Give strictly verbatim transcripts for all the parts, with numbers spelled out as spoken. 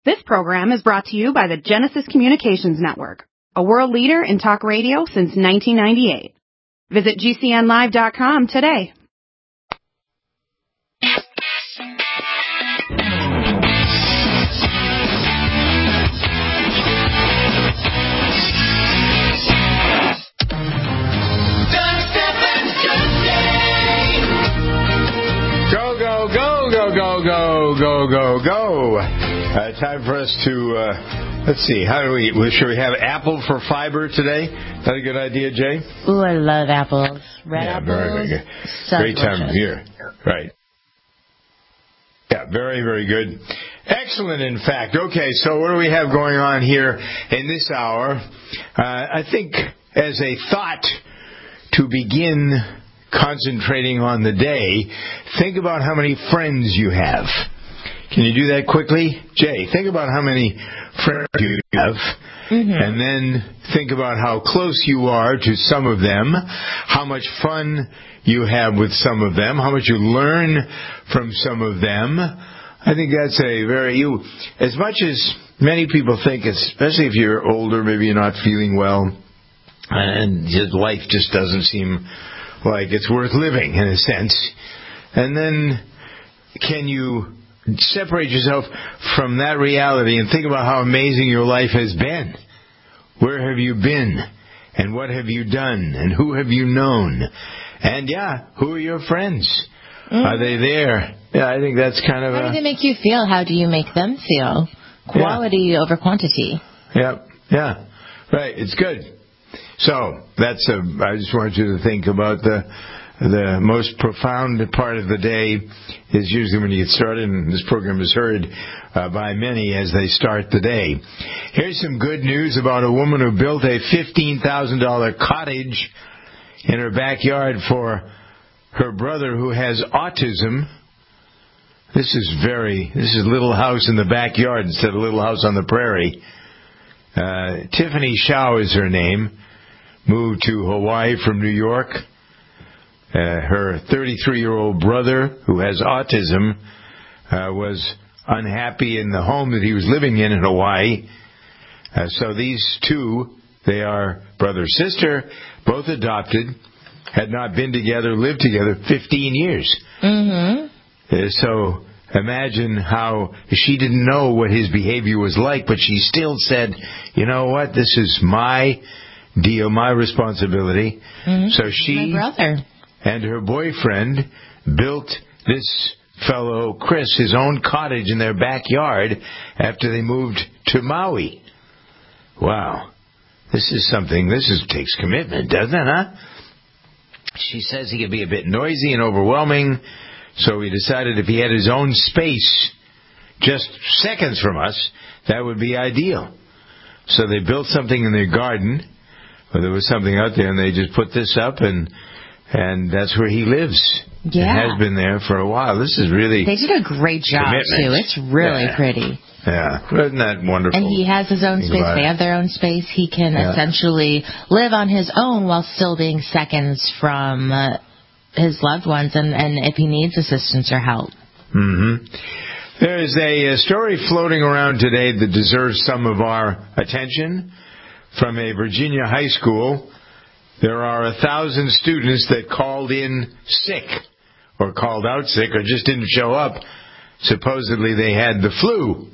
This program is brought to you by the Genesis Communications Network, a world leader in talk radio since nineteen ninety-eight. Visit G C N live dot com today. Go, go, go, go, go, go, go, go, go. Uh, time for us to, uh, let's see, how do we, should we have apple for fiber today? Is that a good idea, Jay? Ooh, I love apples. Red yeah, apples. Very, very good. So Great delicious. time of year. Right. Yeah, very, very good. Excellent, in fact. Okay, so what do we have going on here in this hour? Uh, I think as a thought to begin concentrating on the day, think about how many friends you have. Can you do that quickly? Jay, think about how many friends you have, mm-hmm. and then think about how close you are to some of them, how much fun you have with some of them, how much you learn from some of them. I think that's a very, you, as much as many people think, especially if you're older, maybe you're not feeling well, and just life just doesn't seem like it's worth living in a sense. And then can you separate yourself from that reality and think about how amazing your life has been? Where have you been? And what have you done? And who have you known? And yeah, who are your friends? Mm. Are they there? Yeah, I think that's kind of How a... do they make you feel? How do you make them feel? Quality yeah. over quantity. Yeah, yeah. Right, it's good. So, that's a, I just want you to think about the the most profound part of the day is usually when you get started, and this program is heard uh, by many as they start the day. Here's some good news about a woman who built a fifteen thousand dollars cottage in her backyard for her brother who has autism. This is very, this is Little House in the Backyard instead of Little House on the Prairie. Uh, Tiffany Shaw is her name. Moved to Hawaii from New York. Uh, her thirty-three-year-old brother, who has autism, uh, was unhappy in the home that he was living in in Hawaii. Uh, so these two, they are brother-sister, both adopted, had not been together, lived together fifteen years. Mm-hmm. Uh, so imagine how she didn't know what his behavior was like, but she still said, you know what, this is my deal, my responsibility. Mm-hmm. So she my brother. and her boyfriend built this fellow, Chris, his own cottage in their backyard after they moved to Maui. Wow. This is something, this is, takes commitment, doesn't it, huh? She says he could be a bit noisy and overwhelming, so he decided if he had his own space, just seconds from us, that would be ideal. So they built something in their garden, or there was something out there, and they just put this up, and and that's where he lives. Yeah. It has been there for a while. This is really They did a great job, commitment. too. It's really yeah. pretty. Yeah. Isn't that wonderful? And he has his own Think space. They have their own space. He can yeah. essentially live on his own while still being seconds from uh, his loved ones, and, and if he needs assistance or help. Mm-hmm. There is a, a story floating around today that deserves some of our attention. From a Virginia high school, there are a thousand students that called in sick, or called out sick, or just didn't show up. Supposedly they had the flu.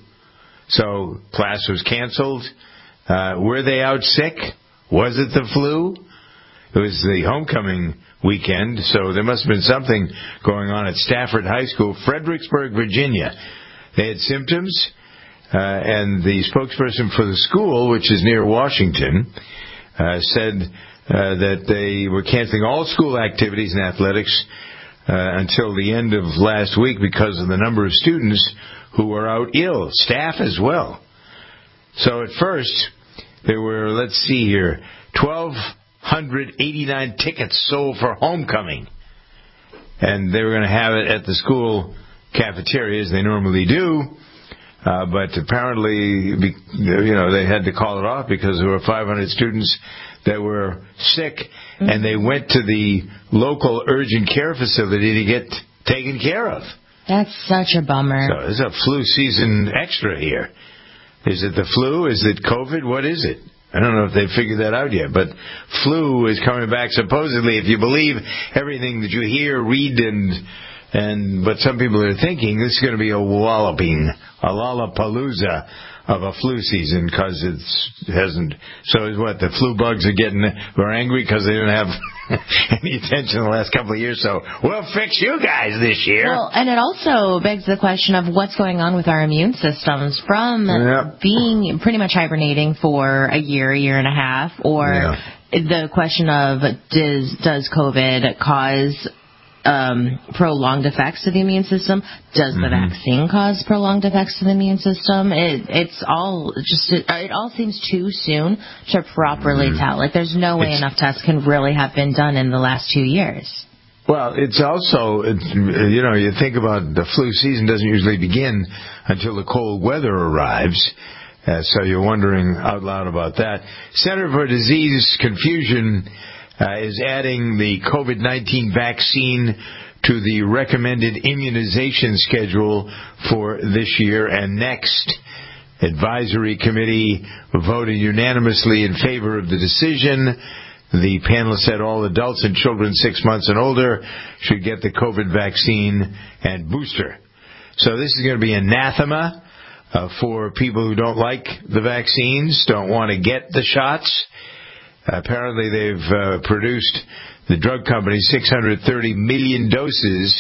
So class was canceled. Uh, were they out sick? Was it the flu? It was the homecoming weekend, so there must have been something going on at Stafford High School, Fredericksburg, Virginia. They had symptoms. Uh, and the spokesperson for the school, which is near Washington, uh, said uh, that they were canceling all school activities and athletics uh, until the end of last week because of the number of students who were out ill, staff as well. So at first, there were, let's see here, one thousand two hundred eighty-nine tickets sold for homecoming. And they were going to have it at the school cafeteria, as they normally do. Uh, but apparently, you know, they had to call it off because there were five hundred students that were sick, mm-hmm. and they went to the local urgent care facility to get taken care of. That's such a bummer. So there's a flu season extra here. Is it the flu? Is it COVID? What is it? I don't know if they've figured that out yet, but flu is coming back supposedly. If you believe everything that you hear, read, and and what some people are thinking, this is going to be a walloping, a lollapalooza of a flu season, because it hasn't. So is what the flu bugs are getting? We're angry because they didn't have any attention the last couple of years. So we'll fix you guys this year. Well, and it also begs the question of what's going on with our immune systems from yep. being pretty much hibernating for a year, a year and a half, or yeah. the question of does does COVID cause Um, prolonged effects to the immune system? Does the mm-hmm. vaccine cause prolonged effects to the immune system? It, it's all just, it, it all seems too soon to properly mm-hmm. tell. Like, there's no way it's, enough tests can really have been done in the last two years. Well, it's also, it's, you know, you think about the flu season doesn't usually begin until the cold weather arrives. Uh, so you're wondering out loud about that. Center for Disease Confusion Uh, is adding the COVID nineteen vaccine to the recommended immunization schedule for this year and next. Advisory committee voted unanimously in favor of the decision. The panel said all adults and children six months and older should get the COVID vaccine and booster. So this is going to be anathema uh, for people who don't like the vaccines, don't want to get the shots. Apparently, they've uh, produced, the drug company, six hundred thirty million doses,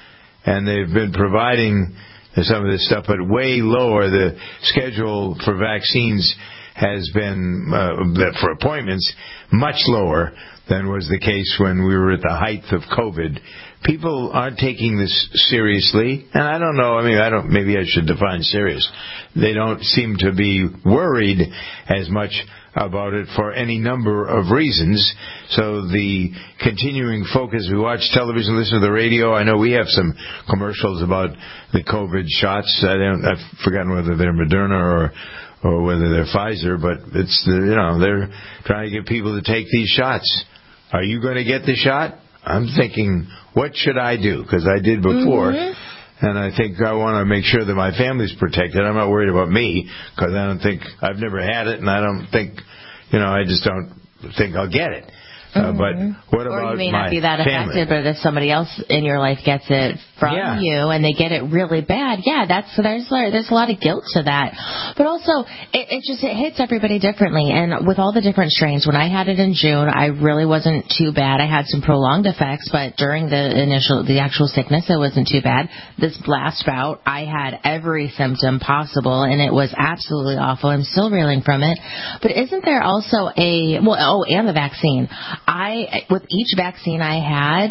and they've been providing some of this stuff, but way lower. The schedule for vaccines has been, uh, for appointments, much lower than was the case when we were at the height of COVID. People aren't taking this seriously, and I don't know, I mean, I don't, maybe I should define serious. They don't seem to be worried as much about it for any number of reasons. So the continuing focus, we watch television, listen to the radio. I know we have some commercials about the COVID shots. I don't, I've forgotten whether they're Moderna or or whether they're Pfizer, but it's the, you know, they're trying to get people to take these shots. Are you going to get the shot? I'm thinking, what should I do? Because I did before. Mm-hmm. And I think I want to make sure that my family's protected. I'm not worried about me, because I don't think, I've never had it, and I don't think, you know, I just don't think I'll get it. Uh, but what about my family? Or you may not be that affected, but if somebody else in your life gets it from yeah. you and they get it really bad, yeah, that's there's there's a lot of guilt to that. But also, it, it just it hits everybody differently. And with all the different strains, when I had it in June, I really wasn't too bad. I had some prolonged effects, but during the initial, the actual sickness, it wasn't too bad. This blast bout, I had every symptom possible, and it was absolutely awful. I'm still reeling from it. But isn't there also a well? Oh, and the vaccine. I, with each vaccine I had,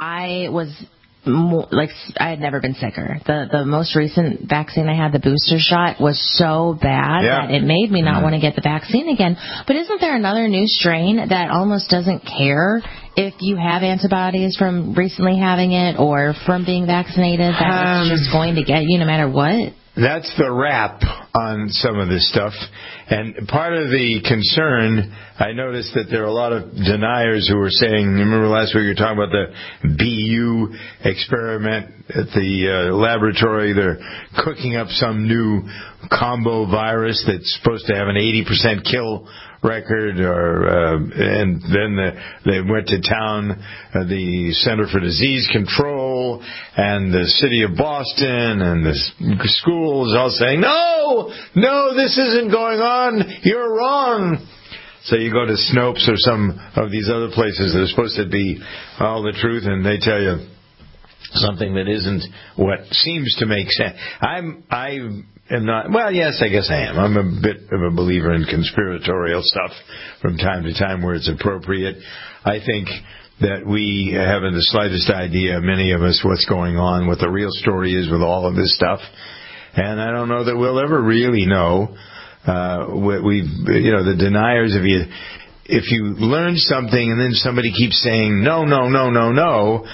I was more, like, I had never been sicker. The the most recent vaccine I had, the booster shot, was so bad yeah. that it made me not mm. want to get the vaccine again. But isn't there another new strain that almost doesn't care if you have antibodies from recently having it or from being vaccinated, that um, it's just going to get you no matter what? That's the rap on some of this stuff. And part of the concern, I noticed that there are a lot of deniers who were saying, remember last week you were talking about the B U experiment at the uh, laboratory. They're cooking up some new combo virus that's supposed to have an eighty percent kill record, or uh, and then the, they went to town, uh, the Center for Disease Control and the city of Boston and the schools all saying, no, no, this isn't going on, you're wrong. So you go to Snopes or some of these other places that are supposed to be all the truth, and they tell you something that isn't what seems to make sense. I'm, I am not, well, yes, I guess I am. I'm a bit of a believer in conspiratorial stuff from time to time where it's appropriate. I think that we haven't the slightest idea, many of us, what's going on, what the real story is with all of this stuff. And I don't know that we'll ever really know. Uh, we, you know, the deniers, if you, if you learn something and then somebody keeps saying, no, no, no, no, no,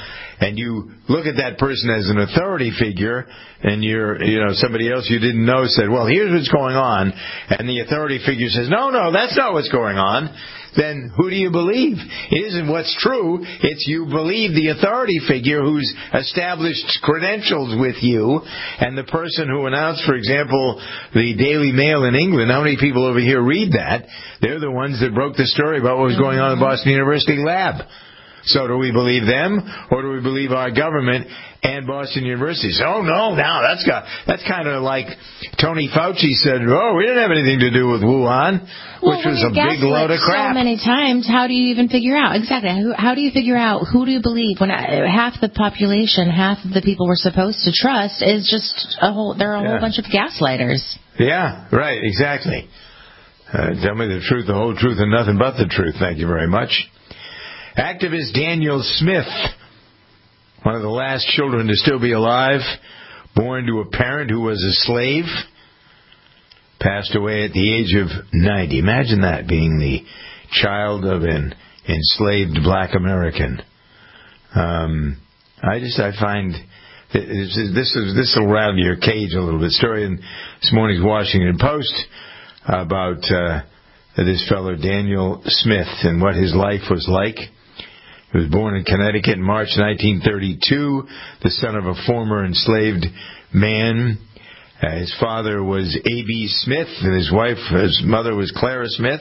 and you look at that person as an authority figure, and you're, you know, somebody else you didn't know said, well, here's what's going on, and the authority figure says, no, no, that's not what's going on, then who do you believe? It isn't what's true. It's you believe the authority figure who's established credentials with you, and the person who announced, for example, the Daily Mail in England. How many people over here read that? They're the ones that broke the story about what was going on in the Boston University lab. So do we believe them, or do we believe our government and Boston University? So, oh, no, now that's got, that's kind of like Tony Fauci said, oh, we didn't have anything to do with Wuhan, well, which was a big load of crap. So many times, how do you even figure out? Exactly. How, how do you figure out who do you believe when half the population, half of the people we're supposed to trust is just a whole, they're a yeah. whole bunch of gaslighters. Yeah, right, exactly. Uh, tell me the truth, the whole truth, and nothing but the truth. Thank you very much. Activist Daniel Smith, one of the last children to still be alive, born to a parent who was a slave, passed away at the age of ninety. Imagine that, being the child of an enslaved black American. Um, I just, I find, this is, this will rattle your cage a little bit. Story in this morning's Washington Post about uh, this fellow Daniel Smith and what his life was like. He was born in Connecticut in March nineteen thirty-two, the son of a former enslaved man. Uh, his father was A B Smith, and his wife, his mother was Clara Smith.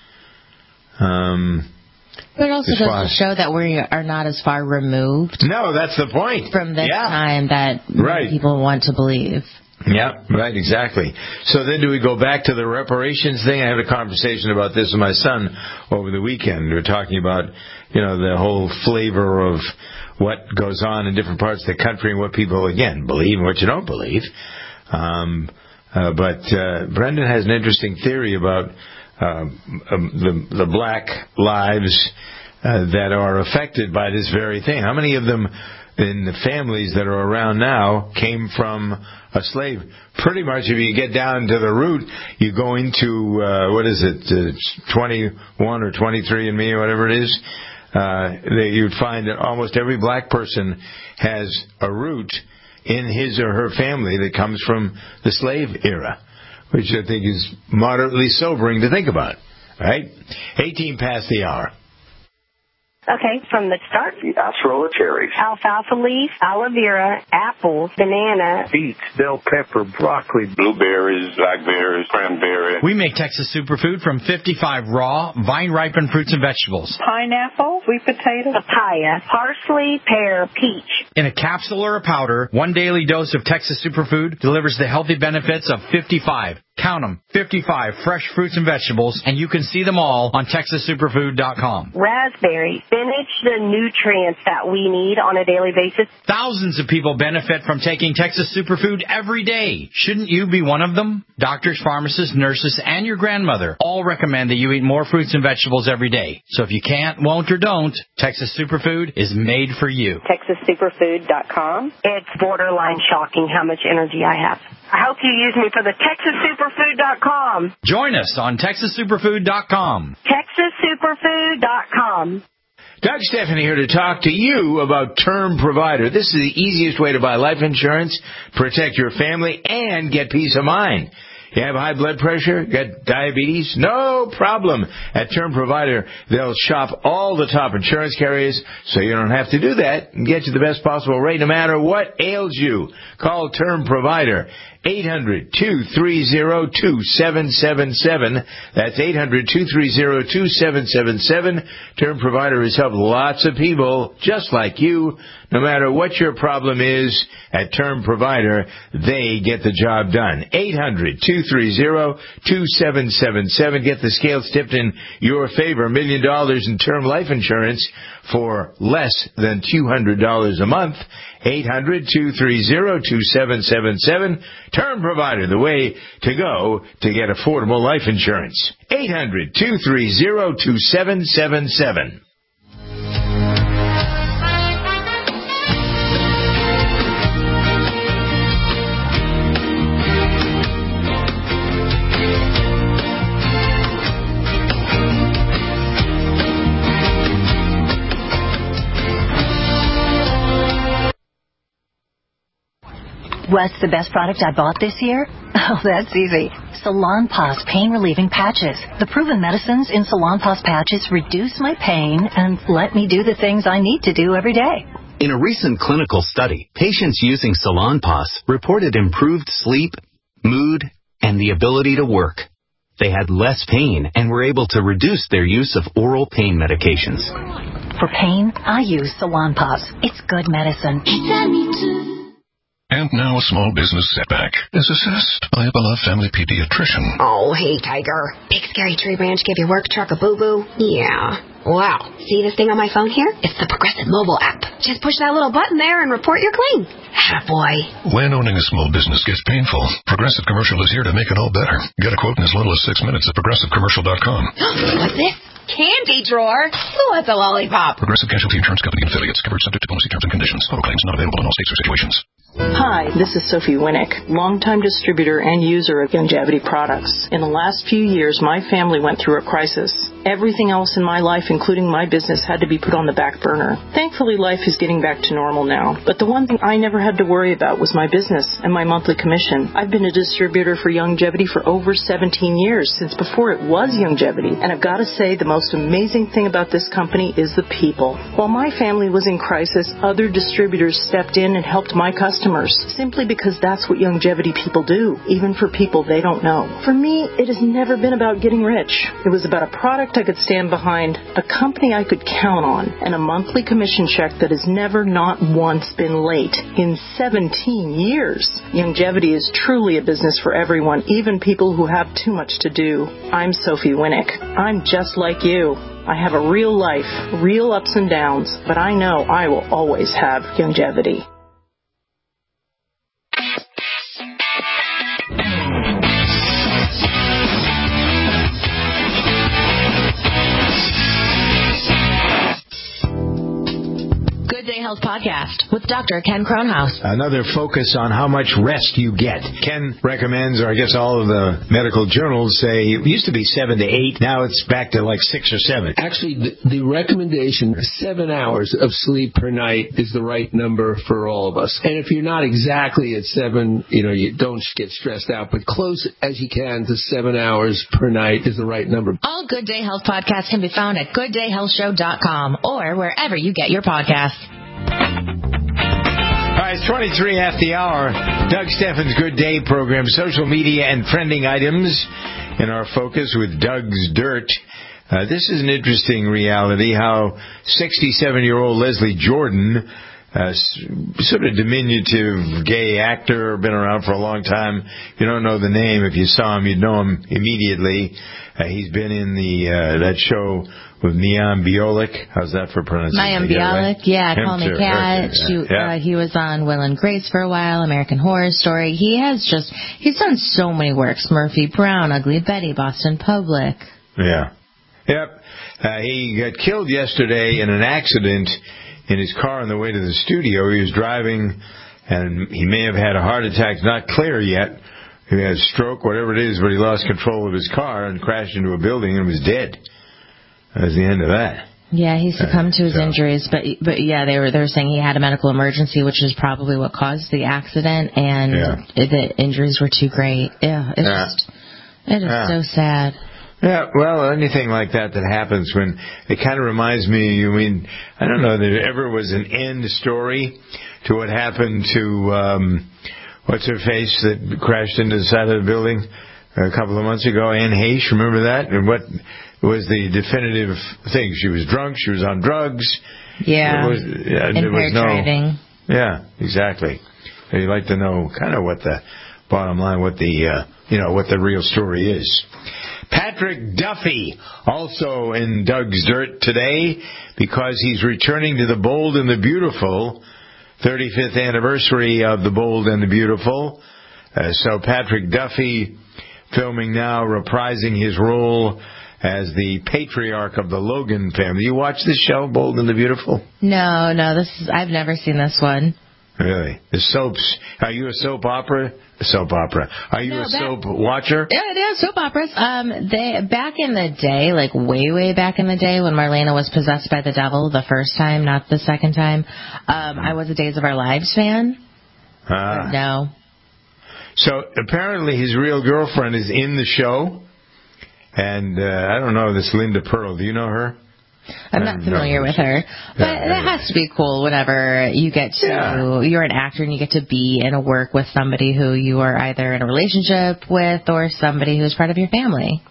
Um, but it also goes father, to show that we are not as far removed. No, that's the point. From this yeah. time that right. people want to believe. Yeah, right, exactly. So then do we go back to the reparations thing? I had a conversation about this with my son over the weekend. We were talking about, you know, the whole flavor of what goes on in different parts of the country and what people, again, believe and what you don't believe. Um, uh, but uh, Brendan has an interesting theory about uh, um, the, the black lives uh, that are affected by this very thing. How many of them in the families that are around now came from a slave? Pretty much, if you get down to the root, you go into, uh, what is it, uh, twenty-one or twenty-three and me or whatever it is, uh, that you'd find that almost every black person has a root in his or her family that comes from the slave era, which I think is moderately sobering to think about, right? eighteen past the hour. Okay, from the start. The acerola cherries. Alfalfa leaf, aloe vera, apples, banana. Beets, bell pepper, broccoli. Blueberries, blackberries, cranberry. We make Texas Superfood from fifty-five raw, vine-ripened fruits and vegetables. Pineapple, sweet potato. Papaya, parsley, pear, peach. In a capsule or a powder, one daily dose of Texas Superfood delivers the healthy benefits of fifty-five. Count them, fifty-five fresh fruits and vegetables, and you can see them all on Texas Superfood dot com. Raspberry, spinach, the nutrients that we need on a daily basis. Thousands of people benefit from taking Texas Superfood every day. Shouldn't you be one of them? Doctors, pharmacists, nurses, and your grandmother all recommend that you eat more fruits and vegetables every day. So if you can't, won't, or don't, Texas Superfood is made for you. Texas Superfood dot com. It's borderline shocking how much energy I have. I hope you use me for the Texas Superfood dot com. Join us on Texas Superfood dot com. Texas Superfood dot com. Doug Stephanie here to talk to you about Term Provider. This is the easiest way to buy life insurance, protect your family, and get peace of mind. You have high blood pressure? You got diabetes? No problem. At Term Provider, they'll shop all the top insurance carriers, so you don't have to do that, and get you the best possible rate no matter what ails you. Call Term Provider, eight hundred, two three zero, two seven seven seven. That's eight hundred, two three zero, two seven seven seven. Term Provider has helped lots of people just like you. No matter what your problem is, at Term Provider, they get the job done. eight hundred, two three zero, two seven seven seven. Get the scales tipped in your favor. A million dollars in term life insurance for less than two hundred dollars a month. eight hundred, two three zero, two seven seven seven. Term Provider, the way to go to get affordable life insurance. eight hundred, two three zero, two seven seven seven. What's the best product I bought this year? Oh, that's easy. Salonpas pain-relieving patches. The proven medicines in Salonpas patches reduce my pain and let me do the things I need to do every day. In a recent clinical study, patients using Salonpas reported improved sleep, mood, and the ability to work. They had less pain and were able to reduce their use of oral pain medications. For pain, I use Salonpas. It's good medicine. And now a small business setback is assessed by a beloved family pediatrician. Oh, hey, Tiger. Big scary tree branch give your work truck a boo-boo? Yeah. Wow. See this thing on my phone here? It's the Progressive mobile app. Just push that little button there and report you're clean. Attaboy. When owning a small business gets painful, Progressive Commercial is here to make it all better. Get a quote in as little as six minutes at progressive commercial dot com. What's this? Candy drawer? Who wants a lollipop? Progressive Casualty Insurance Company and affiliates. Covered subject to policy terms and conditions. Auto claims not available in all states or situations. Hi, this is Sophie Winnick, longtime distributor and user of Youngevity products. In the last few years, my family went through a crisis. Everything else in my life, including my business, had to be put on the back burner. Thankfully, life is getting back to normal now. But the one thing I never had to worry about was my business and my monthly commission. I've been a distributor for Youngevity for over seventeen years, since before it was Youngevity. And I've got to say, the most amazing thing about this company is the people. While my family was in crisis, other distributors stepped in and helped my customers, simply because that's what Youngevity people do, even for people they don't know. For me, it has never been about getting rich. It was about a product I could stand behind, a company I could count on, and a monthly commission check that has never not once been late in seventeen years. Youngevity is truly a business for everyone, even people who have too much to do. I'm Sophie Winnick. I'm just like you. I have a real life, real ups and downs, but I know I will always have Youngevity. Health Podcast with Doctor Ken Kronhaus. Another focus on how much rest you get. Ken recommends, or I guess all of the medical journals say, it used to be seven to eight, now it's back to like six or seven. Actually, the, the recommendation, seven hours of sleep per night is the right number for all of us. And if you're not exactly at seven, you know, you don't get stressed out, but close as you can to seven hours per night is the right number. All Good Day Health podcasts can be found at good day health show dot com or wherever you get your podcasts. All right, it's twenty-three after the hour. Doug Steffens' Good Day program, social media and trending items in our focus with Doug's Dirt. Uh, this is an interesting reality, how sixty-seven-year-old Leslie Jordan, uh, sort of diminutive gay actor, been around for a long time. You don't know the name. If you saw him, you'd know him immediately. Uh, he's been in the uh, that show with Mayim Bialik. How's that for pronunciation? Mayim Bialik, right? Yeah, Him Call Me too. Kat. Okay. She, yeah. uh, he was on Will and Grace for a while, American Horror Story. He has just, he's done so many works. Murphy Brown, Ugly Betty, Boston Public. Yeah. Yep. Uh, he got killed yesterday in an accident in his car on the way to the studio. He was driving, and he may have had a heart attack. It's not clear yet. He had a stroke, whatever it is, but he lost control of his car and crashed into a building and was dead. That was the end of that. Yeah, he succumbed to his so. injuries, but but yeah, they were they were saying he had a medical emergency, which is probably what caused the accident, and yeah. the injuries were too great. Yeah, it's yeah. just it is yeah. so sad. Yeah, well, anything like that that happens when it kind of reminds me. I mean, I don't know that there ever was an end story to what happened to um, what's her face that crashed into the side of the building a couple of months ago, Anne Heche. Remember that? And what was the definitive thing? She was drunk. She was on drugs. Yeah. There was, yeah, there was no, driving. Yeah, exactly. You'd like to know kind of what the bottom line, what the uh, you know, what the real story is. Patrick Duffy, also in Doug's Dirt today, because he's returning to The Bold and the Beautiful, thirty-fifth anniversary of The Bold and the Beautiful. Uh, so Patrick Duffy filming now, reprising his role as the patriarch of the Logan family. You watch this show, Bold and the Beautiful? No, no, this is, I've never seen this one. Really? The soaps. Are you a soap opera? A soap opera. Are you no, a back, soap watcher? Yeah, yeah, soap operas. Um, they back in the day, like way, way back in the day, when Marlena was possessed by the devil the first time, not the second time. Um, I was a Days of Our Lives fan. Ah. No, So apparently his real girlfriend is in the show. And uh, I don't know this Linda Pearl. Do you know her? I'm not familiar with her, but yeah, that has to be cool whenever you get to, yeah. you're an actor and you get to be in a work with somebody who you are either in a relationship with or somebody who's part of your family.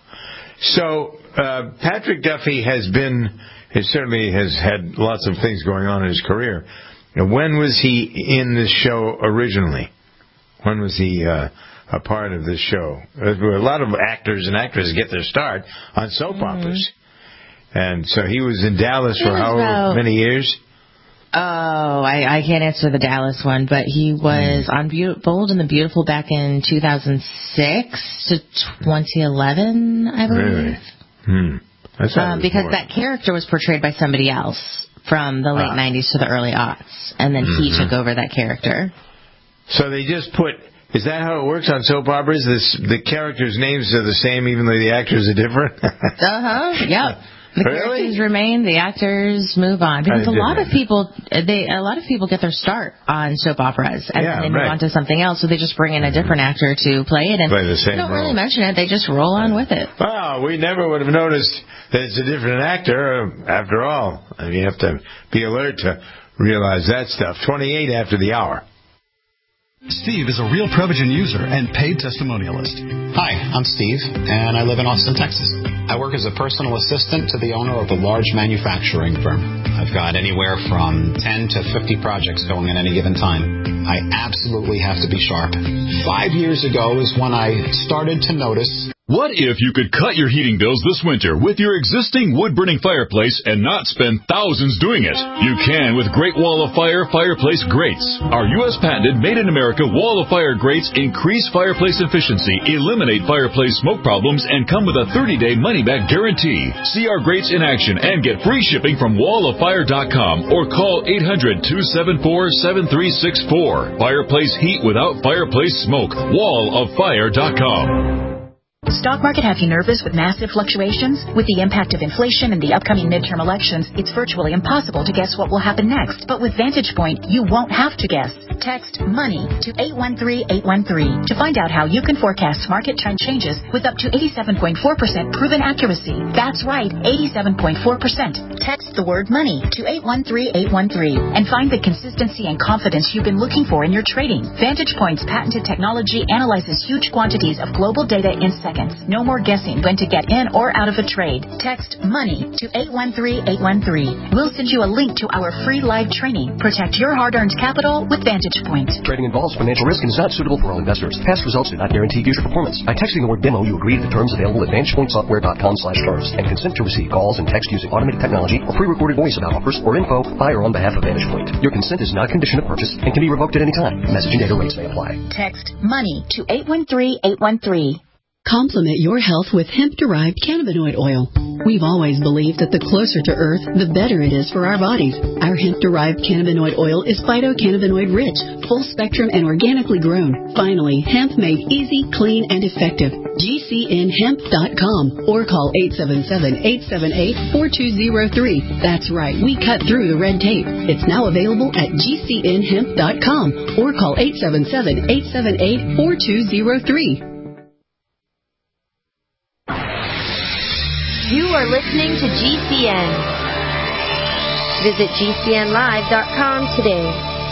So uh, Patrick Duffy has been, he certainly has had lots of things going on in his career. When was he in this show originally? When was he uh, a part of this show? A lot of actors and actresses get their start on soap mm-hmm. operas. And so he was in Dallas for how about, many years? Oh, I, I can't answer the Dallas one, but he was mm. on Be- Bold and the Beautiful back in two thousand six to twenty eleven, I believe. Really? Hmm. That's um, because more. that character was portrayed by somebody else from the late ah. nineties to the early aughts, and then mm-hmm. he took over that character. So they just put... Is that how it works on soap operas? This, the characters' names are the same even though the actors are different? uh-huh, yep. The really? characters remain, the actors move on. Because a lot of people they a lot of people get their start on soap operas and yeah, then they move right. on to something else, so they just bring in a different actor to play it and play the same they don't role. really mention it, they just roll on with it. Wow, we never would have noticed that it's a different actor after all. I mean, you have to be alert to realize that stuff. twenty-eight after the hour. Steve is a real Prevagen user and paid testimonialist. Hi, I'm Steve, and I live in Austin, Texas. I work as a personal assistant to the owner of a large manufacturing firm. I've got anywhere from ten to fifty projects going at any given time. I absolutely have to be sharp. Five years ago is when I started to notice... What if you could cut your heating bills this winter with your existing wood-burning fireplace and not spend thousands doing it? You can with Great Wall of Fire Fireplace Grates. Our U S patented made-in-America Wall of Fire grates increase fireplace efficiency, eliminate fireplace smoke problems, and come with a thirty-day money-back guarantee. See our grates in action and get free shipping from wall of fire dot com or call eight hundred, two seven four, seven three six four. Fireplace heat without fireplace smoke. wall of fire dot com. Stock market have you nervous with massive fluctuations? With the impact of inflation and the upcoming midterm elections, it's virtually impossible to guess what will happen next. But with Vantage Point, you won't have to guess. Text MONEY to eight one three eight one three to find out how you can forecast market trend changes with up to eighty-seven point four percent proven accuracy. That's right, eighty-seven point four percent. Text the word MONEY to eight one three eight one three and find the consistency and confidence you've been looking for in your trading. Vantage Point's patented technology analyzes huge quantities of global data in seconds. No more guessing when to get in or out of a trade. Text MONEY to eight one three eight one three. We'll send you a link to our free live training. Protect your hard-earned capital with Vantage Point. Trading involves financial risk and is not suitable for all investors. Past results do not guarantee future performance. By texting the word demo, you agree to the terms available at vantage point software dot com slash terms and consent to receive calls and text using automated technology or pre-recorded voice about offers or info by or on behalf of Vantage Point. Your consent is not a condition of purchase and can be revoked at any time. Message and data rates may apply. Text MONEY to eight one three eight one three. Complement your health with hemp-derived cannabinoid oil. We've always believed that the closer to Earth, the better it is for our bodies. Our hemp-derived cannabinoid oil is phytocannabinoid-rich, full-spectrum, and organically grown. Finally, hemp made easy, clean, and effective. G C N hemp dot com or call eight seven seven, eight seven eight, four two zero three. That's right, we cut through the red tape. It's now available at G C N hemp dot com or call eight seven seven, eight seven eight, four two zero three. You are listening to G C N. Visit G C N live dot com today.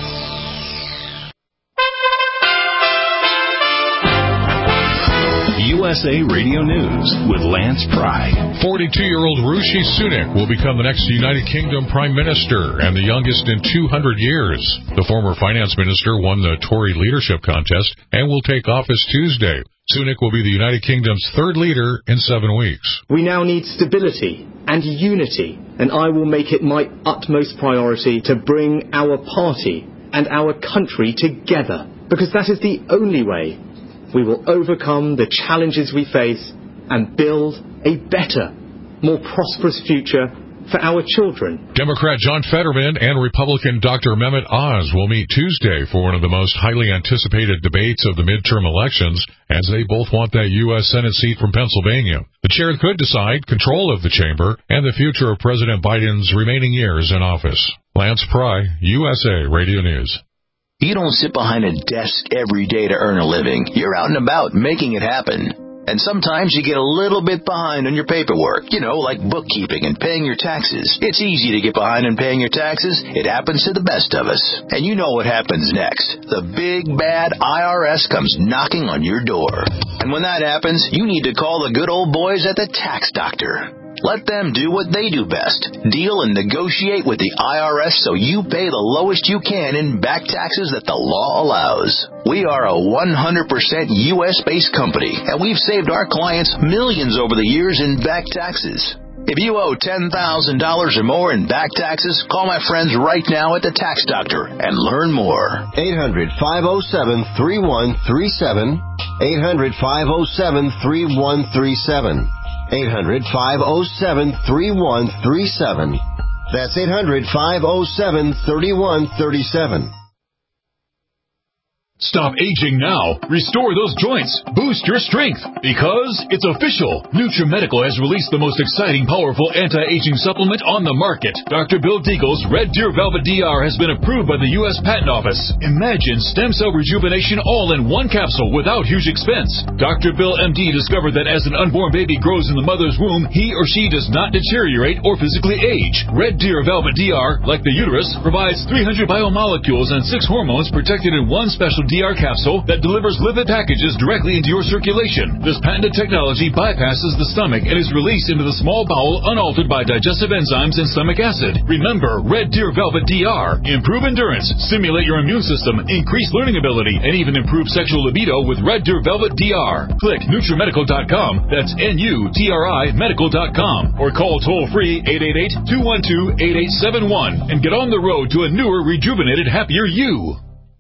U S A Radio News with Lance Pry. forty-two-year-old Rishi Sunak will become the next United Kingdom Prime Minister and the youngest in two hundred years. The former finance minister won the Tory leadership contest and will take office Tuesday. Sunak will be the United Kingdom's third leader in seven weeks. We now need stability and unity, and I will make it my utmost priority to bring our party and our country together, because that is the only way we will overcome the challenges we face and build a better, more prosperous future for our children. Democrat John Fetterman and Republican Doctor Mehmet Oz will meet Tuesday for one of the most highly anticipated debates of the midterm elections, as they both want that U S Senate seat from Pennsylvania. The chair could decide control of the chamber and the future of President Biden's remaining years in office. Lance Pry, U S A Radio News. You don't sit behind a desk every day to earn a living. You're out and about making it happen. And sometimes you get a little bit behind on your paperwork, you know, like bookkeeping and paying your taxes. It's easy to get behind on paying your taxes. It happens to the best of us. And you know what happens next. The big, bad I R S comes knocking on your door. And when that happens, you need to call the good old boys at the Tax Doctor. Let them do what they do best. Deal and negotiate with the I R S so you pay the lowest you can in back taxes that the law allows. We are a one hundred percent U S-based company, and we've saved our clients millions over the years in back taxes. If you owe ten thousand dollars or more in back taxes, call my friends right now at the Tax Doctor and learn more. eight hundred, five oh seven, three one three seven. eight hundred, five oh seven, three one three seven. eight hundred, five oh seven, three one three seven. That's eight hundred, five oh seven, three one three seven. Stop aging now. Restore those joints. Boost your strength. Because it's official. NutriMedical has released the most exciting, powerful anti-aging supplement on the market. Doctor Bill Deagle's Red Deer Velvet D R has been approved by the U S Patent Office. Imagine stem cell rejuvenation all in one capsule without huge expense. Doctor Bill M D discovered that as an unborn baby grows in the mother's womb, he or she does not deteriorate or physically age. Red Deer Velvet D R, like the uterus, provides three hundred biomolecules and six hormones protected in one special D R capsule that delivers lipid packages directly into your circulation. This patented technology bypasses the stomach and is released into the small bowel unaltered by digestive enzymes and stomach acid. Remember, Red Deer Velvet D R. Improve endurance, stimulate your immune system, increase learning ability, and even improve sexual libido with Red Deer Velvet D R. Click NutriMedical dot com, that's N U T R I medical dot com, or call toll-free eight eight eight, two one two, eight eight seven one and get on the road to a newer, rejuvenated, happier you.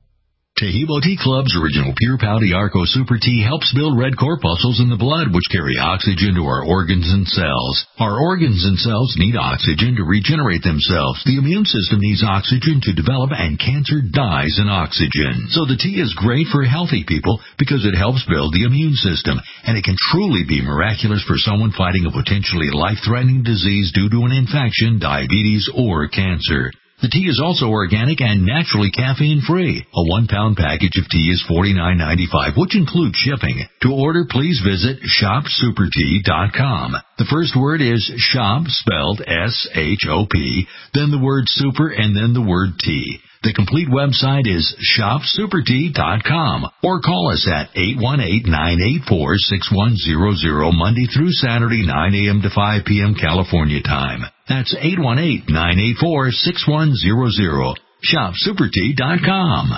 Tehebo Tea Club's original Pure Pouty Arco Super Tea helps build red corpuscles in the blood, which carry oxygen to our organs and cells. Our organs and cells need oxygen to regenerate themselves. The immune system needs oxygen to develop, and cancer dies in oxygen. So the tea is great for healthy people because it helps build the immune system, and it can truly be miraculous for someone fighting a potentially life-threatening disease due to an infection, diabetes, or cancer. The tea is also organic and naturally caffeine-free. A one-pound package of tea is forty-nine ninety-five, which includes shipping. To order, please visit shop super tea dot com. The first word is shop, spelled S H O P, then the word super, and then the word tea. The complete website is shop super tea dot com, or call us at eight one eight, nine eight four, six one zero zero Monday through Saturday, nine a.m. to five p.m. California time. That's eight one eight, nine eight four, six one zero zero. shop super tea dot com.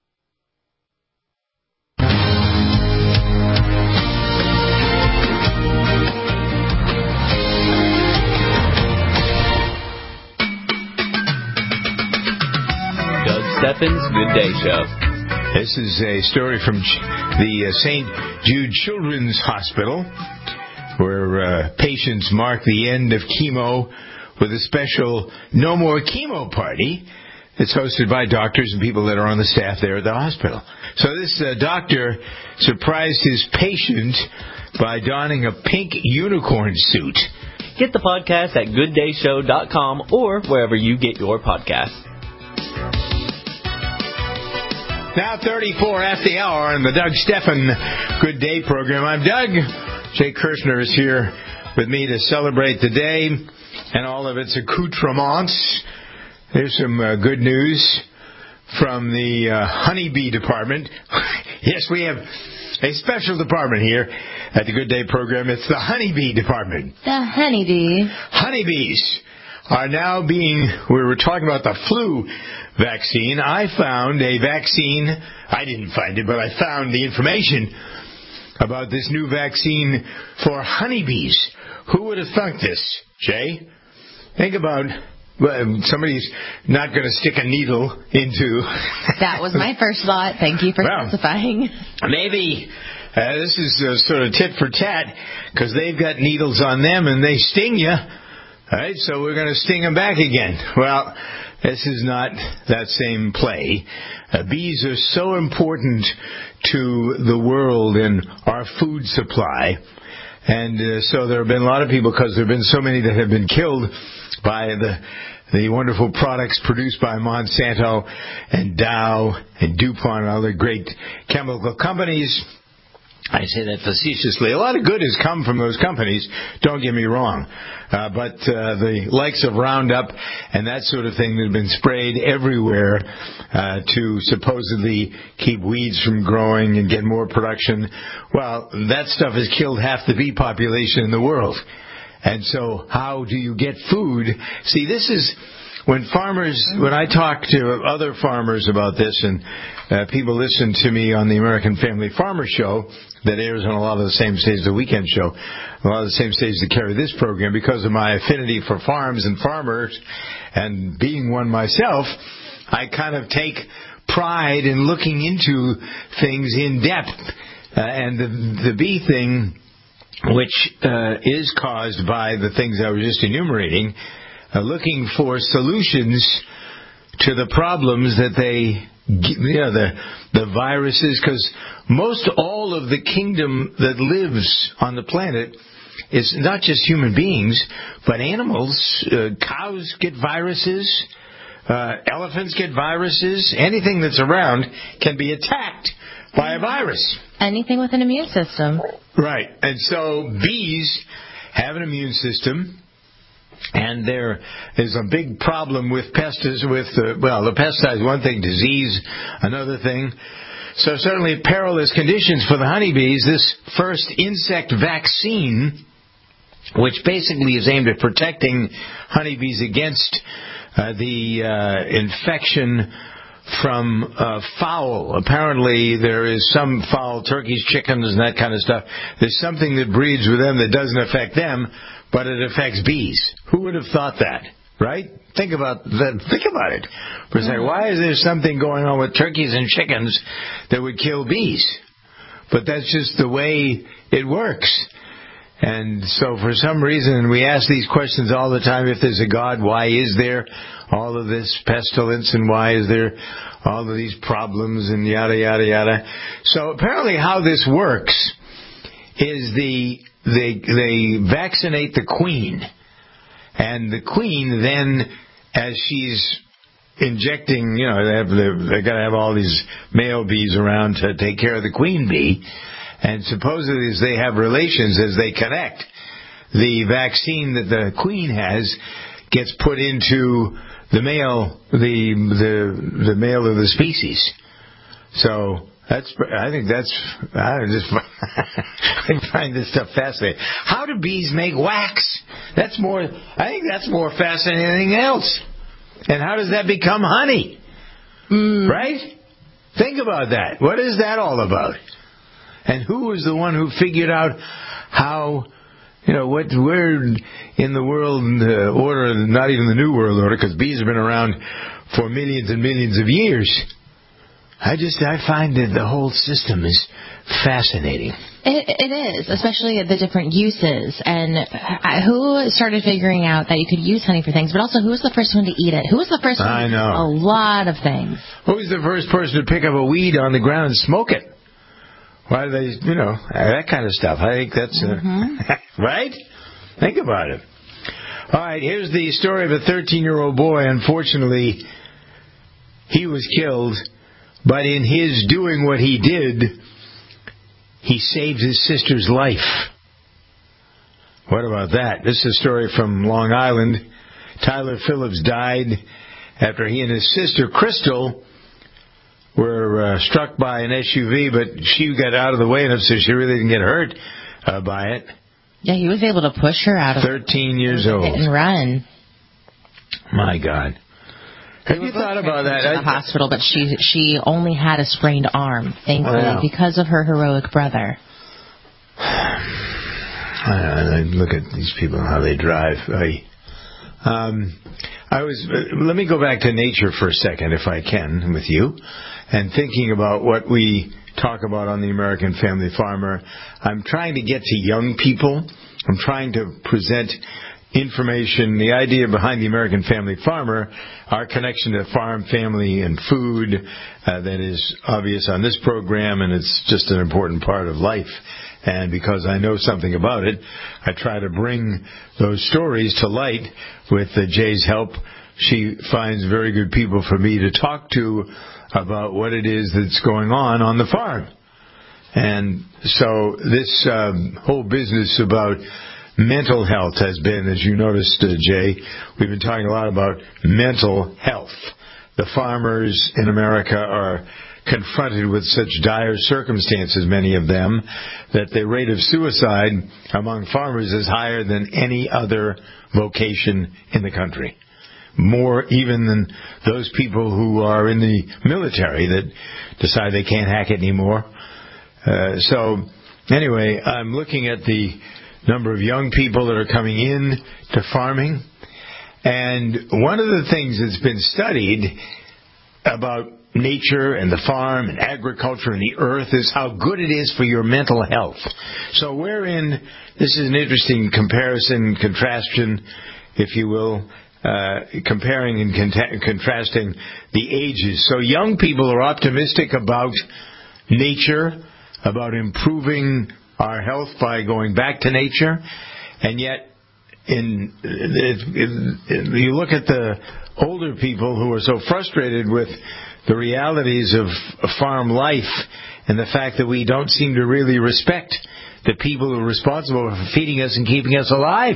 Doug Steffens Good Day Show. This is a story from the Saint Jude Children's Hospital, where uh, patients mark the end of chemo with a special No More Chemo party. It's hosted by doctors and people that are on the staff there at the hospital. So this uh, doctor surprised his patient by donning a pink unicorn suit. Get the podcast at good day show dot com or wherever you get your podcasts. Now thirty-four after the hour on the Doug Steffen Good Day program. I'm Doug. Jay Kirshner is here with me to celebrate the day and all of its accoutrements. There's some uh, good news from the uh, honeybee department. Yes, we have a special department here at the Good Day program. It's the honeybee department. The honeybee. Honeybees are now being, we were talking about the flu vaccine. I found a vaccine, I didn't find it, but I found the information about this new vaccine for honeybees. Who would have thunk this, Jay? Think about, well, somebody's not going to stick a needle into... That was my first thought. Thank you for well, specifying. Maybe uh, this is uh, sort of tit for tat, because they've got needles on them and they sting you. All right, so we're going to sting them back again. Well, this is not that same play. Uh, bees are so important to the world and our food supply. And uh, so there have been a lot of people, because there have been so many that have been killed by the the wonderful products produced by Monsanto and Dow and DuPont and other great chemical companies. I say that facetiously. A lot of good has come from those companies, don't get me wrong. Uh, but uh, the likes of Roundup and that sort of thing that have been sprayed everywhere uh, to supposedly keep weeds from growing and get more production, well, that stuff has killed half the bee population in the world. And so how do you get food? See, this is when farmers, when I talk to other farmers about this, and uh, people listen to me on the American Family Farmer Show that airs on a lot of the same stations, the weekend show, a lot of the same stations that carry this program, because of my affinity for farms and farmers and being one myself, I kind of take pride in looking into things in depth. Uh, and the, the bee thing, which uh, is caused by the things I was just enumerating, uh, looking for solutions to the problems that they, you know, the the viruses, because most all of the kingdom that lives on the planet is not just human beings, but animals. Uh, cows get viruses. Uh, elephants get viruses. Anything that's around can be attacked by a virus. Anything with an immune system. Right. And so bees have an immune system, and there is a big problem with pesticides, with, uh, well, the pesticides, one thing, disease, another thing. So certainly perilous conditions for the honeybees. This first insect vaccine, which basically is aimed at protecting honeybees against uh, the uh, infection from uh, fowl. Apparently there is some fowl, turkeys, chickens, and that kind of stuff. There's something that breeds with them that doesn't affect them, but it affects bees. Who would have thought that, right? Think about that. Think about it for a second. Why is there something going on with turkeys and chickens that would kill bees? But that's just the way it works. And so for some reason, we ask these questions all the time. If there's a God, why is there all of this pestilence, and why is there all of these problems, and yada, yada, yada. So apparently how this works is the they they vaccinate the queen. And the queen then, as she's injecting, you know, they have they got to have all these male bees around to take care of the queen bee. And supposedly as they have relations, as they connect, the vaccine that the queen has gets put into the male, the the the male of the species. So that's, I think that's, I just I find this stuff fascinating. How do bees make wax? That's more, I think that's more fascinating than anything else. And how does that become honey? Mm. Right? Think about that. What is that all about? And who was the one who figured out how, you know, what, where in the world uh, order, not even the New World Order, because bees have been around for millions and millions of years. I just, I find that the whole system is fascinating. It, it is, especially the different uses. And who started figuring out that you could use honey for things, but also who was the first one to eat it? Who was the first one I to know. eat a lot of things? Who was the first person to pick up a weed on the ground and smoke it? Why do they, you know, that kind of stuff. I think that's, uh, mm-hmm. right? Think about it. All right, here's the story of a thirteen-year-old boy. Unfortunately, he was killed, but in his doing what he did, he saved his sister's life. What about that? This is a story from Long Island. Tyler Phillips died after he and his sister, Crystal, were uh, struck by an S U V, but she got out of the way enough so she really didn't get hurt uh, by it. Yeah, he was able to push her out of thirteen years old. Hit and run. My God. Have you thought about that? To the hospital, but she she only had a sprained arm, thankfully, wow. because of her heroic brother. I, I look at these people and how they drive. I, um, I was. Uh, let me go back to nature for a second, if I can, with you, and thinking about what we talk about on the American Family Farmer. I'm trying to get to young people. I'm trying to present information, the idea behind the American Family Farmer, our connection to farm, family, and food, uh, that is obvious on this program, and it's just an important part of life. And because I know something about it, I try to bring those stories to light with uh, Jay's help she finds very good people for me to talk to about what it is that's going on on the farm. And so this um, whole business about mental health has been, as you noticed, uh, Jay, we've been talking a lot about mental health. The farmers in America are confronted with such dire circumstances, many of them, that the rate of suicide among farmers is higher than any other vocation in the country. More even than those people who are in the military that decide they can't hack it anymore. Uh, so, anyway, I'm looking at the number of young people that are coming in to farming. And one of the things that's been studied about nature and the farm and agriculture and the earth is how good it is for your mental health. So wherein, this is an interesting comparison, contrastion, if you will, uh, comparing and cont- contrasting the ages. So young people are optimistic about nature, about improving our health by going back to nature, and yet in, in, in you look at the older people who are so frustrated with the realities of farm life and the fact that we don't seem to really respect the people who are responsible for feeding us and keeping us alive.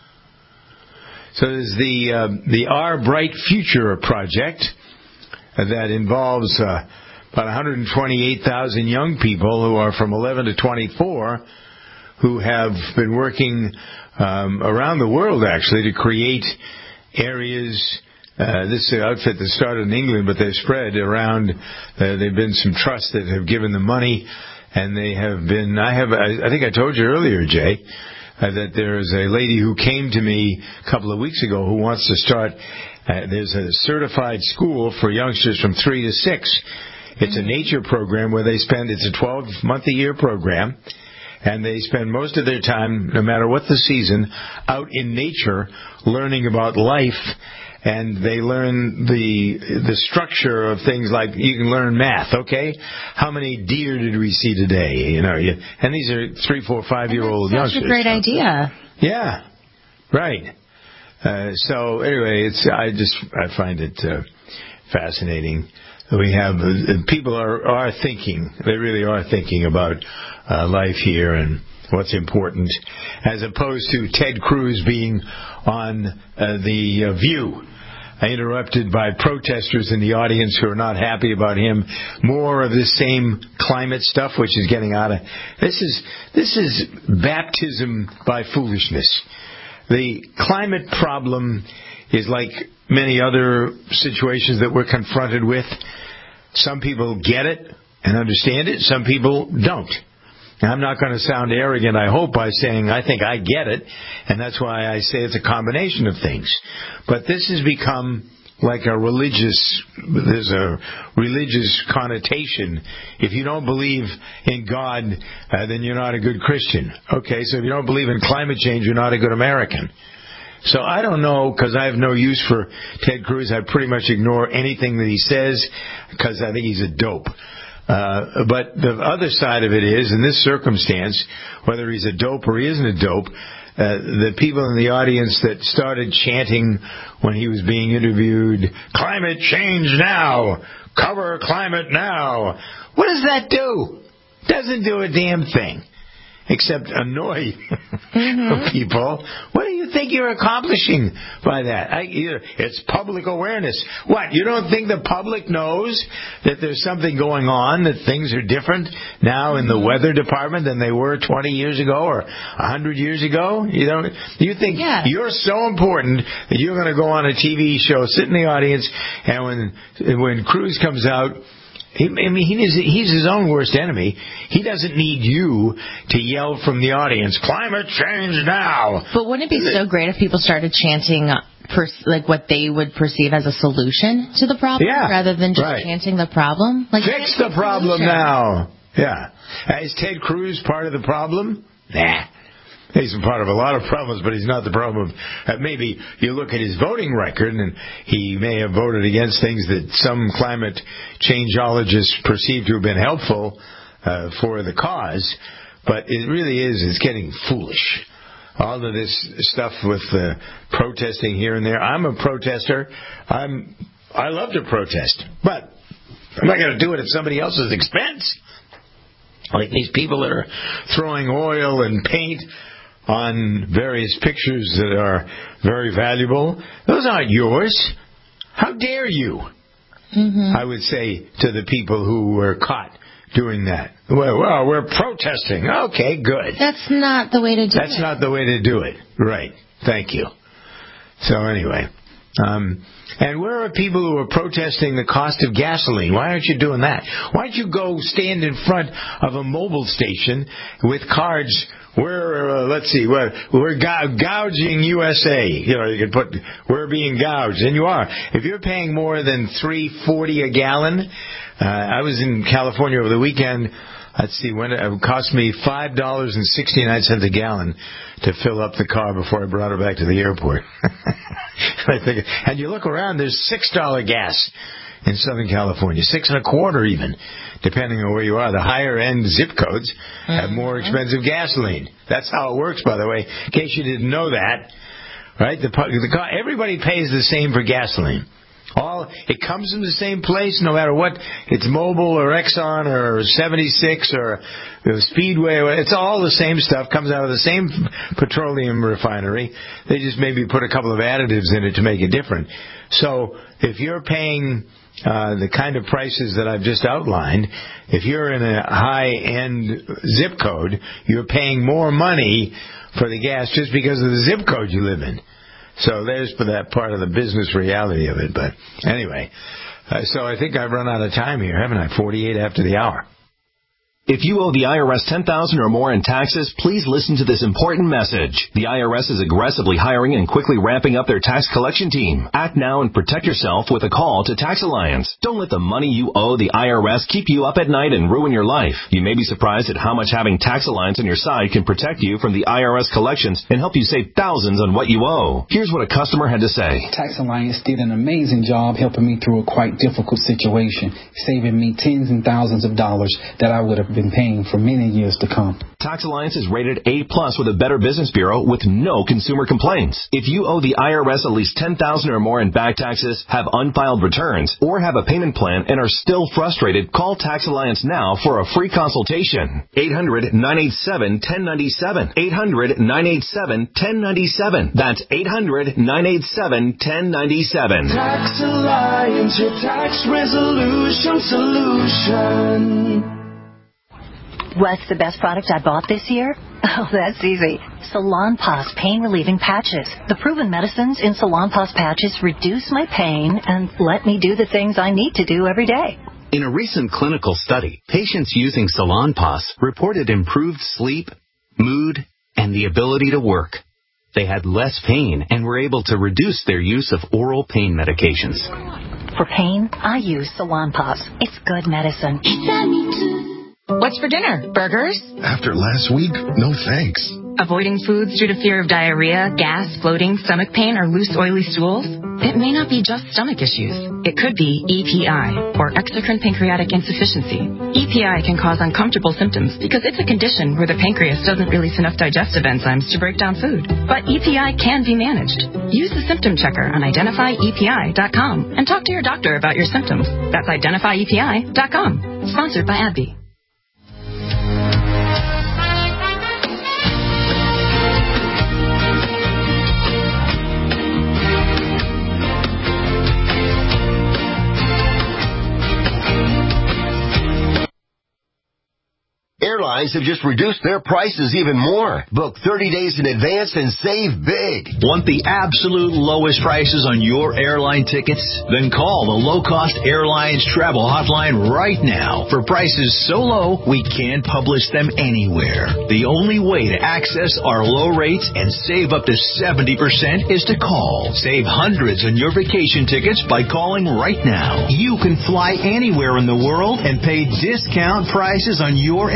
So there's the uh, the Our Bright Future project that involves uh, about one hundred twenty-eight thousand young people who are from eleven to twenty-four who have been working um, around the world, actually, to create areas. Uh, this outfit that started in England, but they've spread around. Uh, there have been some trusts that have given them money, and they have been. I have. I, I think I told you earlier, Jay, uh, that there's a lady who came to me a couple of weeks ago who wants to start. Uh, there's a certified school for youngsters from three to six. It's a nature program where they spend. It's a twelve month a year program. And they spend most of their time, no matter what the season, out in nature, learning about life. And they learn the the structure of things like you can learn math. Okay, how many deer did we see today? You know, you, and these are three, four, five year old youngsters. That's a great idea. Yeah, right. Uh, so anyway, it's I just I find it uh, fascinating. We have uh, people are are thinking. They really are thinking about uh, life here and what's important, as opposed to Ted Cruz being on uh, the uh, View. Interrupted by protesters in the audience who are not happy about him. More of this same climate stuff, which is getting out of. This is this is baptism by foolishness. The climate problem is like many other situations that we're confronted with. Some people get it and understand it. Some people don't. And I'm not going to sound arrogant, I hope, by saying I think I get it, and that's why I say it's a combination of things. But this has become like a religious, there's a religious connotation. If you don't believe in God, uh, then you're not a good Christian. Okay, so if you don't believe in climate change, you're not a good American. So I don't know, because I have no use for Ted Cruz. I pretty much ignore anything that he says, because I think he's a dope. Uh, but the other side of it is, in this circumstance, whether he's a dope or he isn't a dope, uh, the people in the audience that started chanting when he was being interviewed, "Climate change now! Cover climate now!" What does that do? Doesn't do a damn thing. Except annoy mm-hmm. people. What do you think you're accomplishing by that? I, you, it's public awareness. What, you don't think the public knows that there's something going on, that things are different now in the weather department than they were twenty years ago or one hundred years ago? You don't. You think yeah. you're so important that you're going to go on a T V show, sit in the audience, and when when Cruz comes out, He, I mean, he is, he's his own worst enemy. He doesn't need you to yell from the audience, "Climate change now!" But wouldn't it be so great if people started chanting per, like what they would perceive as a solution to the problem, yeah, rather than just right. chanting the problem? Like, fix the problem solution. now. Yeah. Uh, is Ted Cruz part of the problem? Nah. He's a part of a lot of problems, but he's not the problem. Uh, maybe you look at his voting record, and he may have voted against things that some climate changeologists perceive to have been helpful uh, for the cause. But it really is, it's getting foolish. all of this stuff with uh, protesting here and there. I'm a protester. I'm I love to protest, but I'm not going to do it at somebody else's expense. Like these people that are throwing oil and paint on various pictures that are very valuable. Those aren't yours. How dare you? Mm-hmm. I would say to the people who were caught doing that. Well, well, we're protesting. Okay, good. That's not the way to do That's it. That's not the way to do it. Right. Thank you. So anyway, um, and where are people who are protesting the cost of gasoline? Why aren't you doing that? Why don't you go stand in front of a mobile station with cards? We're, uh, let's see, we're, we're gou- gouging U S A. You know, you can put, we're being gouged. And you are. If you're paying more than three forty a gallon, uh, I was in California over the weekend. Let's see, when it, it cost me five dollars and sixty-nine cents a gallon to fill up the car before I brought it back to the airport. I think, and you look around, there's six dollars gas in Southern California, six and a quarter even, depending on where you are. The higher end zip codes have more expensive gasoline. That's how it works, by the way, in case you didn't know that. Right? The, the everybody pays the same for gasoline. All it comes from the same place, no matter what. It's Mobil or Exxon or seventy-six or Speedway. It's all the same stuff. Comes out of the same petroleum refinery. They just maybe put a couple of additives in it to make it different. So if you're paying uh, the kind of prices that I've just outlined, if you're in a high-end zip code, you're paying more money for the gas just because of the zip code you live in. So there's for that part of the business reality of it. But anyway, uh, so I think I've run out of time here, haven't I? forty-eight after the hour. If you owe the I R S ten thousand dollars or more in taxes, please listen to this important message. The I R S is aggressively hiring and quickly ramping up their tax collection team. Act now and protect yourself with a call to Tax Alliance. Don't let the money you owe the I R S keep you up at night and ruin your life. You may be surprised at how much having Tax Alliance on your side can protect you from the I R S collections and help you save thousands on what you owe. Here's what a customer had to say. Tax Alliance did an amazing job helping me through a quite difficult situation, saving me tens and thousands of dollars that I would have been paying for many years to come. Tax Alliance is rated A plus with a Better Business Bureau with no consumer complaints. If you owe the I R S at least ten thousand dollars or more in back taxes, have unfiled returns, or have a payment plan and are still frustrated, call Tax Alliance now for a free consultation. eight hundred, nine eight seven, one zero nine seven. eight hundred, nine eight seven, one zero nine seven. That's eight hundred, nine eight seven, one zero nine seven. Tax Alliance, your tax resolution solution. What's the best product I bought this year? Oh, that's easy. Salonpas Pain Relieving Patches. The proven medicines in Salonpas patches reduce my pain and let me do the things I need to do every day. In a recent clinical study, patients using Salonpas reported improved sleep, mood, and the ability to work. They had less pain and were able to reduce their use of oral pain medications. For pain, I use Salonpas. It's good medicine. What's for dinner? Burgers? After last week, no thanks. Avoiding foods due to fear of diarrhea, gas, bloating, stomach pain, or loose, oily stools? It may not be just stomach issues. It could be E P I, or exocrine pancreatic insufficiency. E P I can cause uncomfortable symptoms because it's a condition where the pancreas doesn't release enough digestive enzymes to break down food. But E P I can be managed. Use the symptom checker on identify E P I dot com and talk to your doctor about your symptoms. That's identify E P I dot com. Sponsored by AbbVie. Airlines have just reduced their prices even more. Book thirty days in advance and save big. Want the absolute lowest prices on your airline tickets? Then call the Low Cost Airlines Travel Hotline right now for prices so low we can't publish them anywhere. The only way to access our low rates and save up to seventy percent is to call. Save hundreds on your vacation tickets by calling right now. You can fly anywhere in the world and pay discount prices on your airline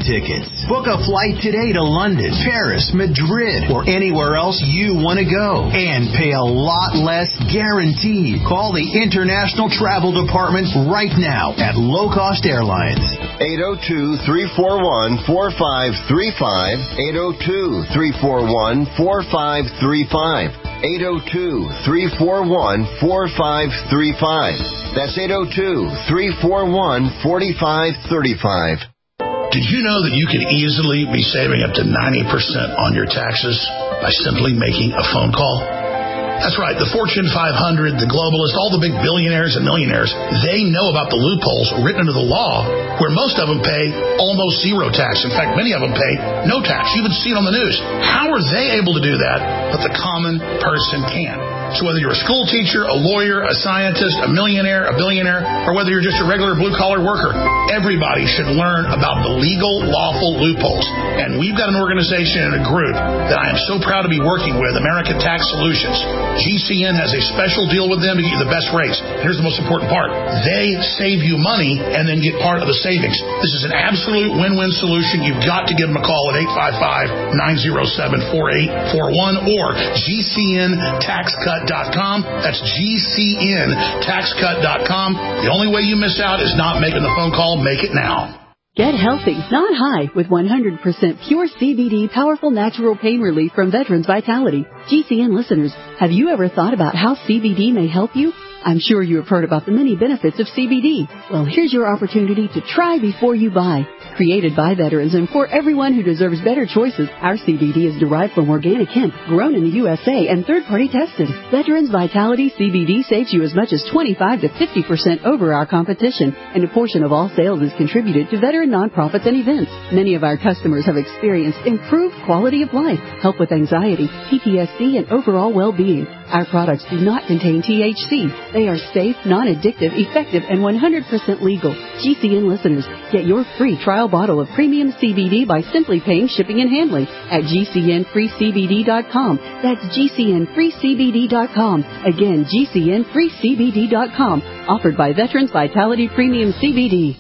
plane tickets. Book a flight today to London, Paris, Madrid, or anywhere else you want to go. And pay a lot less guaranteed. Call the International Travel Department right now at Low Cost Airlines. eight oh two, three four one, four five three five. eight oh two, three four one, four five three five. eight oh two, three four one, four five three five. That's eight oh two, three four one, four five three five. Did you know that you could easily be saving up to ninety percent on your taxes by simply making a phone call? That's right. The Fortune five hundred, the globalists, all the big billionaires and millionaires, they know about the loopholes written into the law where most of them pay almost zero tax. In fact, many of them pay no tax. You even see it on the news. How are they able to do that, but the common person can't? So whether you're a school teacher, a lawyer, a scientist, a millionaire, a billionaire, or whether you're just a regular blue-collar worker, everybody should learn about the legal, lawful loopholes. And we've got an organization and a group that I am so proud to be working with, American Tax Solutions. G C N has a special deal with them to get you the best rates. Here's the most important part. They save you money and then get part of the savings. This is an absolute win-win solution. You've got to give them a call at eight five five, nine oh seven, four eight four one or G C N tax cut dot com. That's G C N tax cut dot com. The only way you miss out is not making the phone call. Make it now. Get healthy, not high, with one hundred percent pure C B D powerful natural pain relief from Veterans Vitality. G C N listeners, have you ever thought about how C B D may help you? I'm sure you have heard about the many benefits of C B D. Well, here's your opportunity to try before you buy. Created by veterans and for everyone who deserves better choices, our C B D is derived from organic hemp, grown in the U S A and third-party tested. Veterans Vitality C B D saves you as much as twenty-five to fifty percent over our competition, and a portion of all sales is contributed to veteran nonprofits and events. Many of our customers have experienced improved quality of life, help with anxiety, P T S D, and overall well-being. Our products do not contain T H C. They are safe, non-addictive, effective, and one hundred percent legal. G C N listeners, get your free trial bottle of premium C B D by simply paying shipping and handling at G C N free C B D dot com. That's G C N free C B D dot com. Again, G C N free C B D dot com. Offered by Veterans Vitality Premium C B D.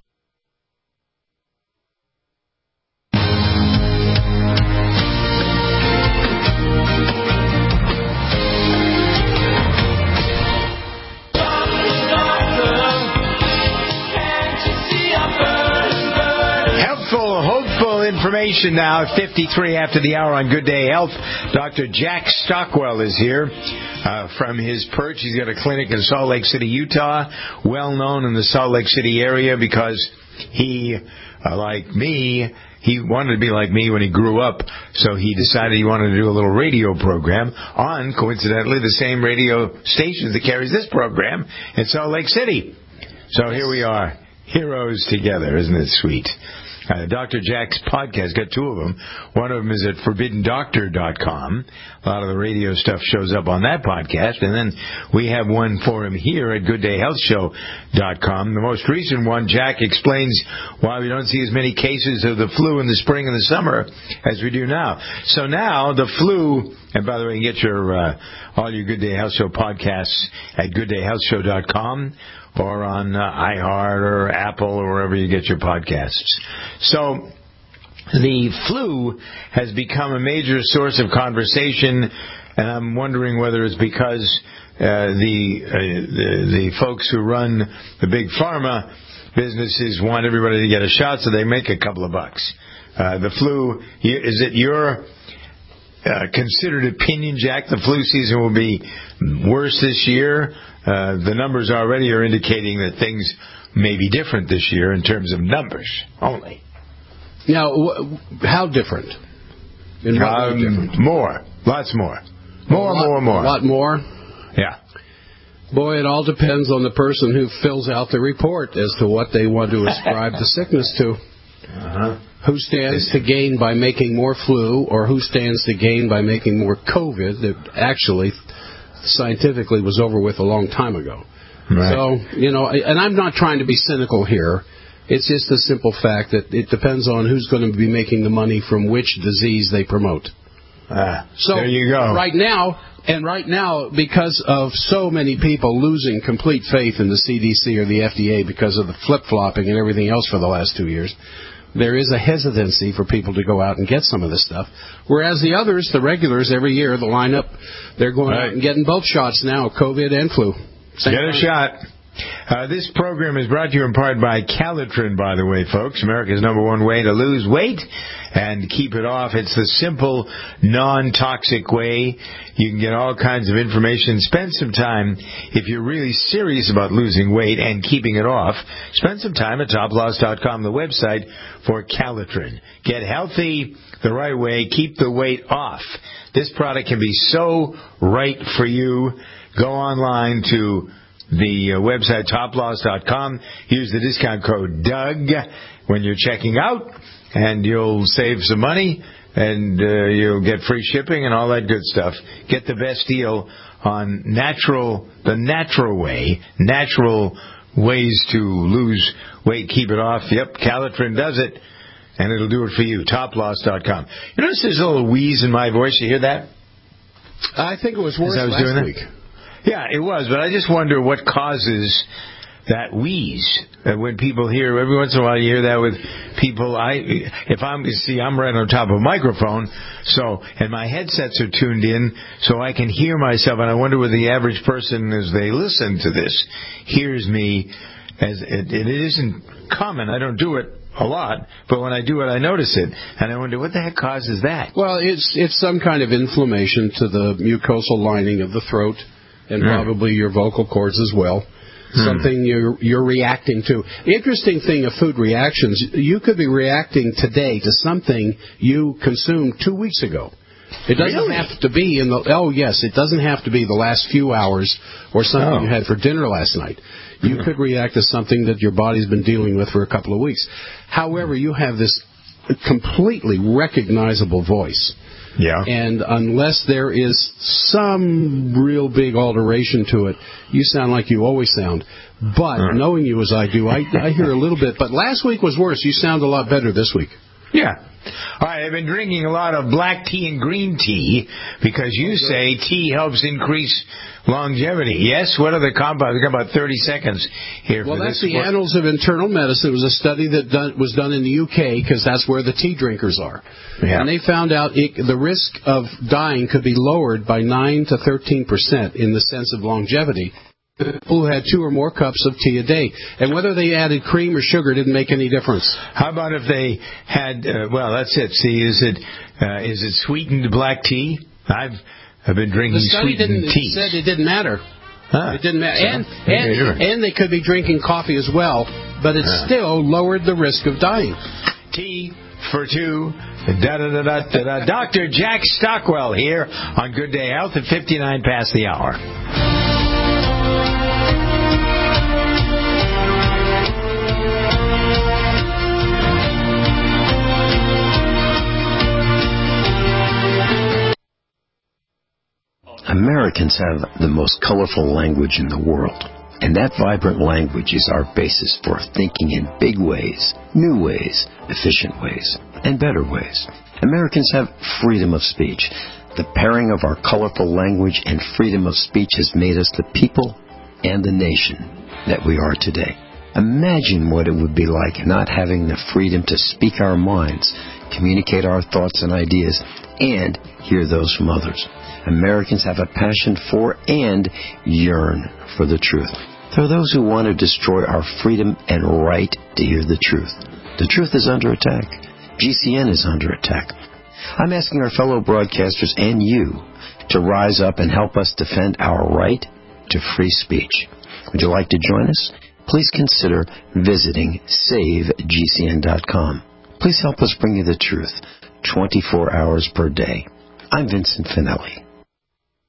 Information now at fifty-three after the hour on Good Day Health. Doctor Jack Stockwell is here uh, from his perch. He's got a clinic in Salt Lake City, Utah, well known in the Salt Lake City area because he, uh, like me, he wanted to be like me when he grew up, so he decided he wanted to do a little radio program on, coincidentally, the same radio station that carries this program in Salt Lake City. So here we are, heroes together. Isn't it sweet? Uh, Doctor Jack's podcast, got two of them. One of them is at forbidden doctor dot com. A lot of the radio stuff shows up on that podcast. And then we have one for him here at good day health show dot com. The most recent one, Jack explains why we don't see as many cases of the flu in the spring and the summer as we do now. So now the flu, and by the way, you can get your uh, all your Good Day Health Show podcasts at good day health show dot com. Or on uh, iHeart or Apple or wherever you get your podcasts. So the flu has become a major source of conversation, and I'm wondering whether it's because uh, the, uh, the the folks who run the big pharma businesses want everybody to get a shot so they make a couple of bucks. Uh, the flu, is it your uh, considered opinion, Jack, the flu season will be worse this year? Uh, the numbers already are indicating that things may be different this year in terms of numbers only. Now, wh- how different? In what um, way different? More. Lots more. More, lot, more, more. A lot more? Yeah. Boy, it all depends on the person who fills out the report as to what they want to ascribe the sickness to. Uh-huh. Who stands to gain by making more flu, or who stands to gain by making more COVID that actually scientifically was over with a long time ago. Right. So, you know, and I'm not trying to be cynical here. It's just a simple fact that it depends on who's going to be making the money from which disease they promote. Ah, so there you go. Right now, and right now, because of so many people losing complete faith in the C D C or the F D A because of the flip-flopping and everything else for the last two years, there is a hesitancy for people to go out and get some of this stuff. Whereas the others, the regulars, every year, the lineup, they're going right. out and getting both shots now, COVID and flu. Same Get a time. shot. Uh, this program is brought to you in part by Calitrin, by the way, folks. America's number one way to lose weight and keep it off. It's the simple, non-toxic way. You can get all kinds of information. Spend some time, if you're really serious about losing weight and keeping it off, spend some time at top loss dot com, the website for Calitrin. Get healthy the right way. Keep the weight off. This product can be so right for you. Go online to the uh, website top loss dot com. Use the discount code Doug when you're checking out, and you'll save some money, and uh, you'll get free shipping and all that good stuff. Get the best deal on natural, the natural way, natural ways to lose weight, keep it off. Yep, Calitrin does it, and it'll do it for you. top loss dot com. You notice there's a little wheeze in my voice? You hear that? I think it was worse I was last doing week. That? Yeah, it was, but I just wonder what causes that wheeze. Uh, when people hear, every once in a while you hear that with people. I, if I'm, you see, I'm right on top of a microphone, so, and my headsets are tuned in, so I can hear myself, and I wonder whether the average person, as they listen to this, hears me, as it, it isn't common. I don't do it a lot, but when I do it, I notice it, and I wonder what the heck causes that. Well, it's it's some kind of inflammation to the mucosal lining of the throat, and mm. probably your vocal cords as well. Mm. Something you're you're reacting to. The interesting thing of food reactions, you could be reacting today to something you consumed two weeks ago. It doesn't really? have to be in the oh yes, it doesn't have to be the last few hours or something oh. you had for dinner last night. You mm. could react to something that your body's been dealing with for a couple of weeks. However, you have this completely recognizable voice. Yeah. And unless there is some real big alteration to it, you sound like you always sound. But uh. knowing you as I do, I, I hear a little bit. But last week was worse. You sound a lot better this week. Yeah. All right, I've been drinking a lot of black tea and green tea because you say tea helps increase longevity. Yes? What are the compounds? We've got about thirty seconds here. Well, for that's this the Annals of Internal Medicine. It was a study that done, was done in the U K because that's where the tea drinkers are. Yeah. And they found out it, the risk of dying could be lowered by nine to thirteen percent in the sense of longevity. People who had two or more cups of tea a day. And whether they added cream or sugar didn't make any difference. How about if they had, uh, well, that's it. See, is it uh, is it sweetened black tea? I've I've been drinking the study sweetened didn't, tea. It said it didn't matter. Huh. It didn't matter. So, and, and, and they could be drinking coffee as well, but it huh. still lowered the risk of dying. Tea for two. Da, da, da, da, da, da. Doctor Jack Stockwell here on Good Day Health at fifty-nine past the hour. Americans have the most colorful language in the world, and that vibrant language is our basis for thinking in big ways, new ways, efficient ways, and better ways. Americans have freedom of speech. The pairing of our colorful language and freedom of speech has made us the people and the nation that we are today. Imagine what it would be like not having the freedom to speak our minds, communicate our thoughts and ideas, and hear those from others. Americans have a passion for and yearn for the truth. There are those who want to destroy our freedom and right to hear the truth. The truth is under attack. G C N is under attack. I'm asking our fellow broadcasters and you to rise up and help us defend our right to free speech. Would you like to join us? Please consider visiting save G C N dot com. Please help us bring you the truth twenty-four hours per day. I'm Vincent Finelli.